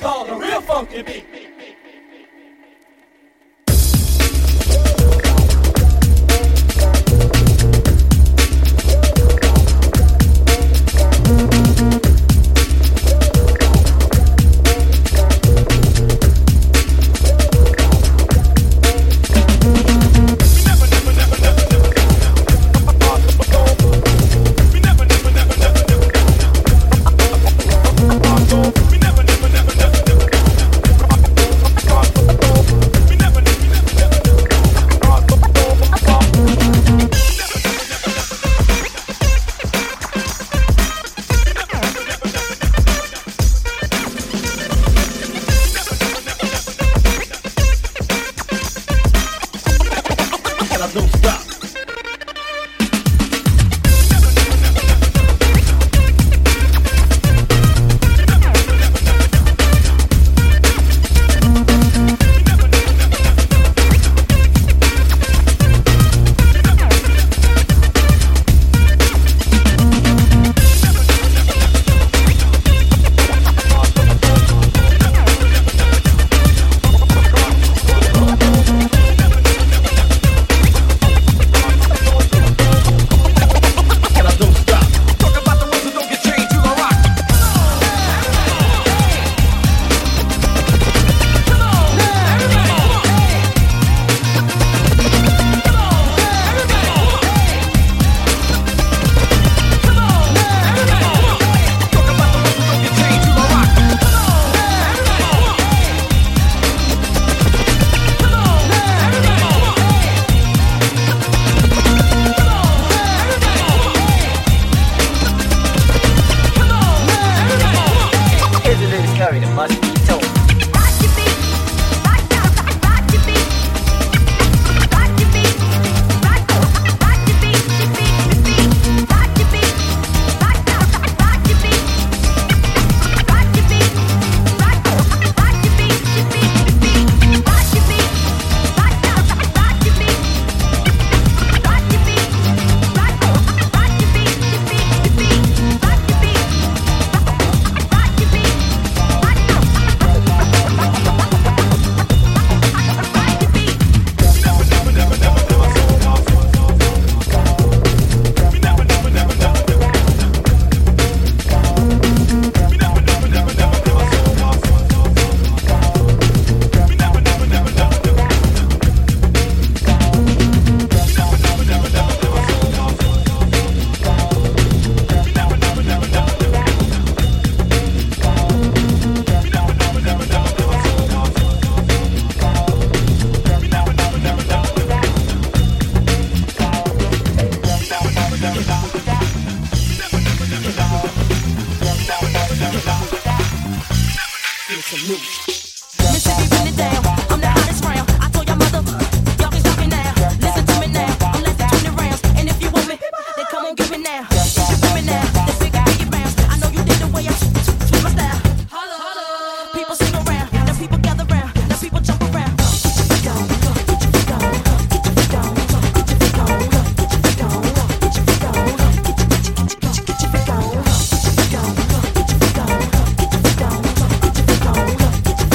call a real funky beat. Don't stop. It must be told. Mississippi, bring it down. I'm the hottest round. I told your mother, y'all can stop me now. Listen to me now. I'm less than 20 rounds. And if you want me, then come on, give me now. It's your women now. Let's figure out your bounce. I know you did the way I switch my style. Holla, holla. People sing around. Now people gather round. Now people jump around. Get your feet on. Get your feet on. Get your feet on. Get your feet on. Get your feet on. Get your feet on. Get your feet on. Get your feet on. Get your feet on. Get your feet on. Get your feet on.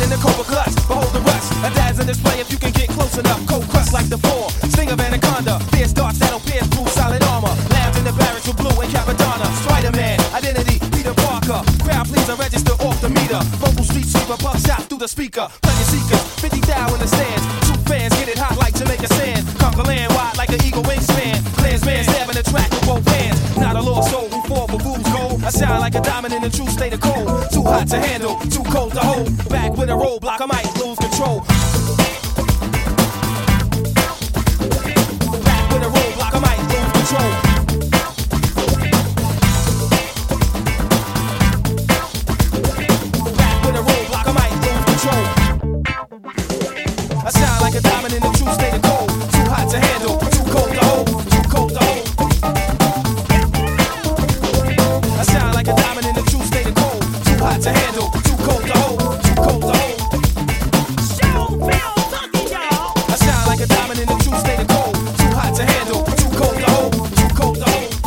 in the Cobra clutch, behold the rush. A dad's in display if you can get close enough. Cold crush like the four, sting of anaconda. Fierce darts that'll pierce through solid armor. Lounge in the barracks with blue and Capadonna. Spider-Man, identity, Peter Parker. Crowd pleaser, register off the meter. Vocal street sweeper, puff shot through the speaker. Pleasure seekers, 50 thou in the stands. True fans get it hot like Jamaica sand. Conquer land wide like an eagle wingspan. Clansman stabbing the track with both hands. Not a lost soul who fall for boobs gold. I shine like a diamond in a true state of cold. Too hot to handle, too cold to hold. Back with a roadblock, I might lose control. Back with a roadblock, I might lose control. Back with a roadblock, I might lose control. I shine like a diamond in a true state of cold. Too hot to handle, too cold to hold. Too cold to hold. I shine like a diamond in a true state of cold. Too hot to handle, too cold to hold. Too cold to hold. I shine like a diamond in a true state of cold. Too hot to handle, too cold to hold. Too cold to hold.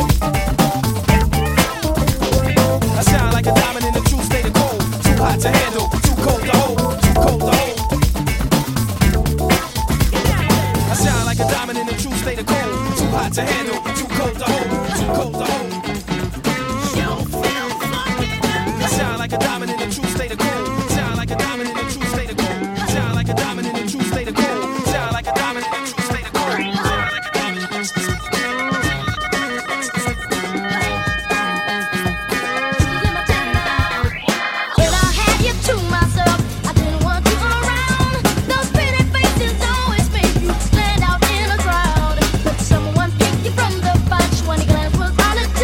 I shine like a diamond in a true state of cold. Too hot to handle, too cold to hold. Too cold to hold. I shine like a diamond in a true state of cold. Too hot to handle, too cold to hold. Too cold to hold. I shine like a diamond in a true state of cold. Shine like a diamond in a true state of cold. Shine like a diamond in a true state of cold. Shine like a diamond in a true state of cold. Shine like a diamond in a true state of cold. Well, I had you to myself. I didn't want you around. Those pretty faces always make you stand out in a crowd. But someone picked you from the bunch. One glance was all it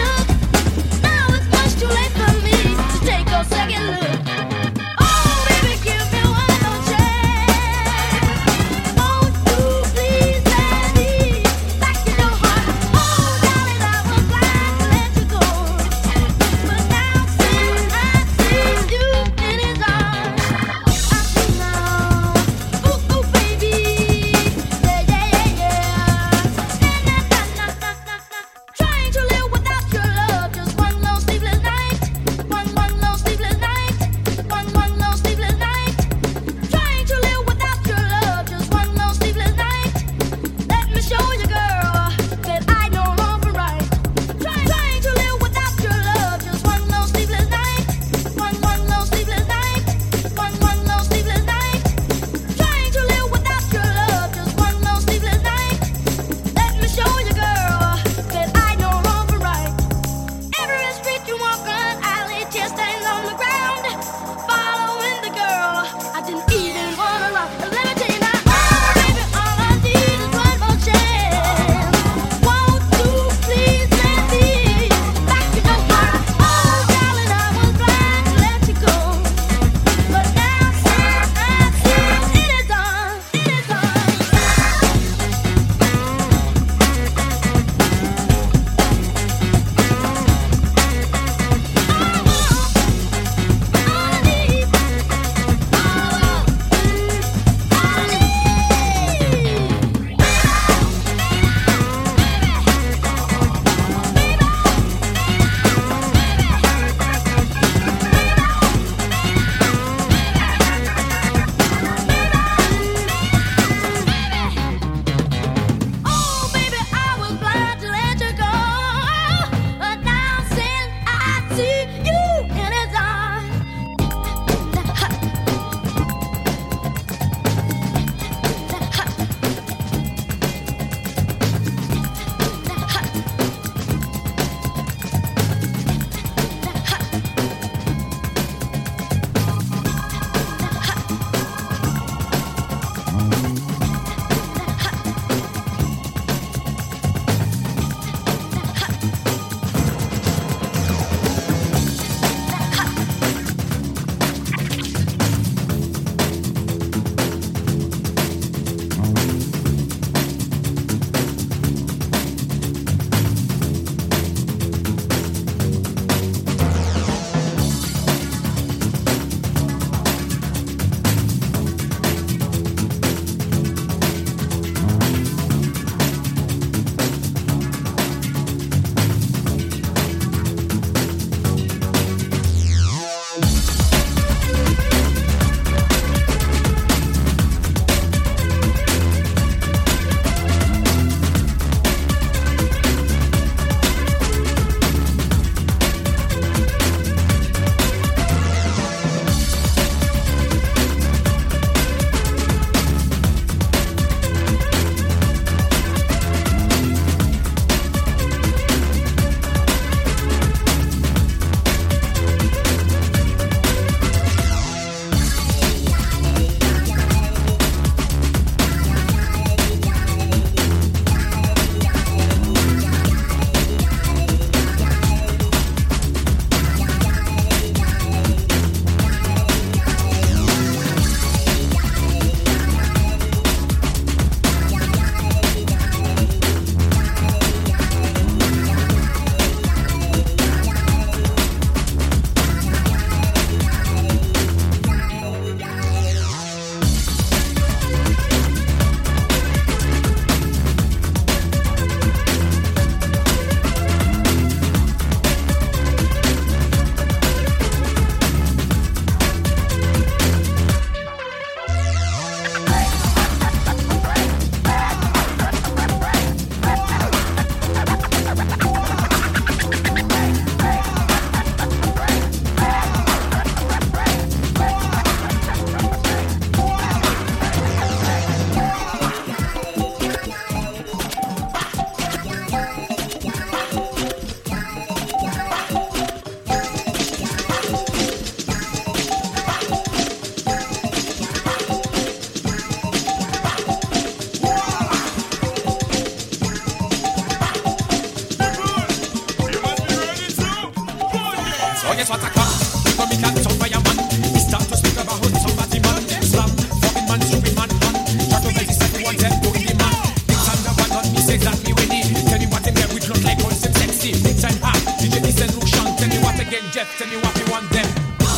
guess what I come? You come in and some fireman. It's time to speak about somebody man. Slam, fucking man, stupid man, man. Try to make this everyone tell to the man. It's under one on me, say exactly when he. Tell me what him get with look like on some sexy. Big time hot, DJ listen, Rushan. Tell me what again, Jeff, tell me what you want them.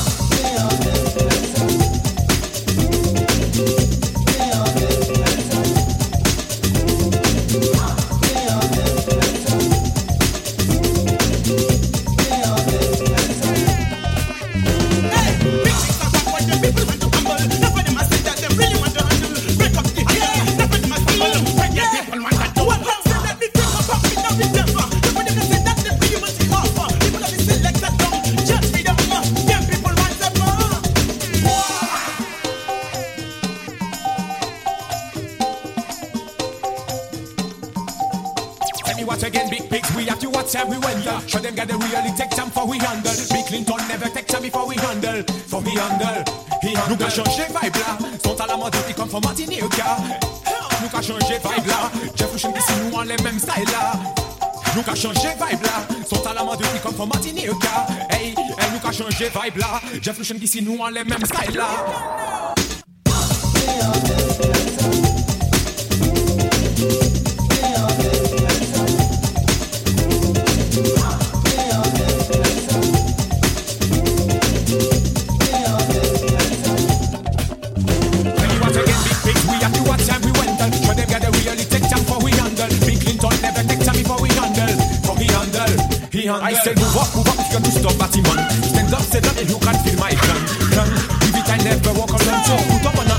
Show them got the really take time for we handle. Bill Clinton never take time before we handle. For he handle, he handle. Nous qu'a changé vibe là. Sont à la mode qui comme for Martinique. Nous qu'a changé vibe là. Jeff Lucian qui si nous en les mêmes style là. Nous qu'a changé vibe là. Sont à la mode qui comme for Martinique. Hey, hey, nous qu'a changé vibe là. Jeff Lucian qui si nous en les mêmes style là. I said move up if you can do stop Batman. Stand up, and you can feel my gun. Give it I never walk alone. So put up on